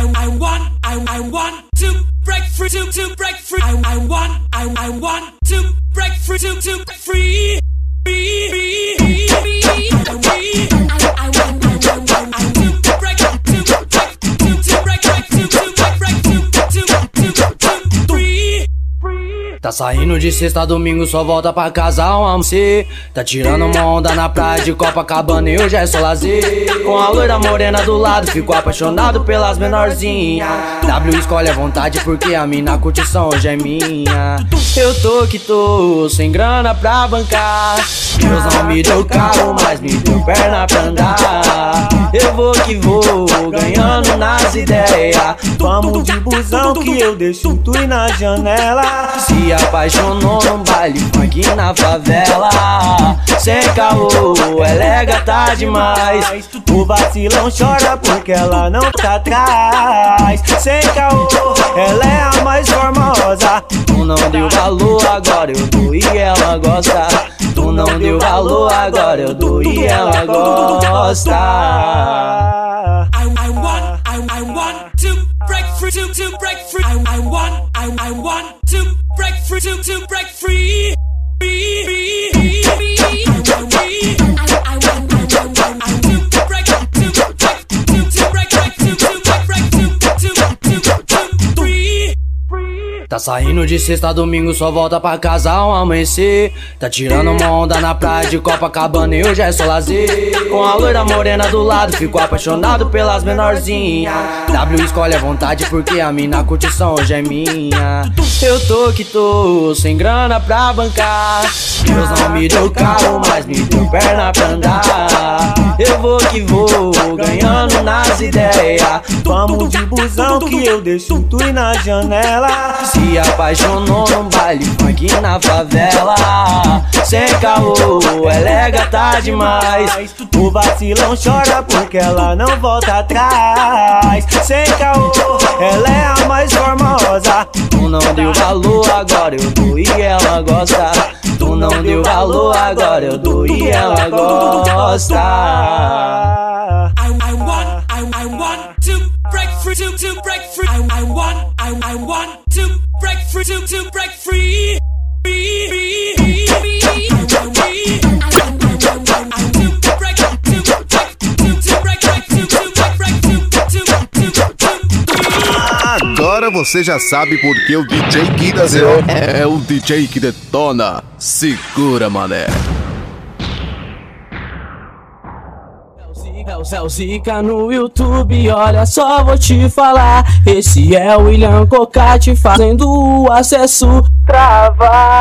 want to break free, to break free. I want to break free, to break free. Tá saindo de sexta a domingo, só volta pra casa ao almoçar. Tá tirando uma onda na praia de Copacabana e hoje é só lazer. Com a loira morena do lado, fico apaixonado pelas menorzinhas. W escolhe à vontade porque a mina curtição hoje é minha. Eu tô que tô, sem grana pra bancar. Deus não me deu carro, mas me deu perna pra andar. Eu vou que vou, ganhando nas ideias. Vamos de busão que eu deixo tu ir na janela. Se apaixonou num baile funk na favela. Sem caô, ela é gata demais. O vacilão chora porque ela não tá atrás. Sem caô, ela é a mais formosa. Tu não deu valor, agora eu dou e ela gosta. Tu não deu valor, agora eu dou e ela gosta. I want to break free, to break free. I want to break free, to break free. Tá saindo de sexta a domingo, só volta pra casa ao amanhecer. Tá tirando uma onda na praia de Copacabana e hoje é só lazer. Com a loira morena do lado, fico apaixonado pelas menorzinhas. W escolhe à vontade porque a mina curtição hoje é minha. Eu tô que tô, sem grana pra bancar. Deus não me deu carro, mas me deu perna pra andar. Eu vou que vou, ganhando nas ideias. Vamos de busão que eu deixo tu ir na janela. Se apaixonou num baile funk na favela. Sem caô, ela é gata demais. O vacilão chora porque ela não volta atrás. Sem caô, ela é a mais formosa. Tu não deu valor, agora eu dou e ela gosta. Tu não deu valor, agora eu dou e ela gosta. I want to break free, to break free. I want to break free, to break free. Agora você já sabe porque o DJ Kida é o DJ que detona. Segura, mané. É o Zica no YouTube, olha só, vou te falar. Esse é o William Cocati fazendo o acesso travar.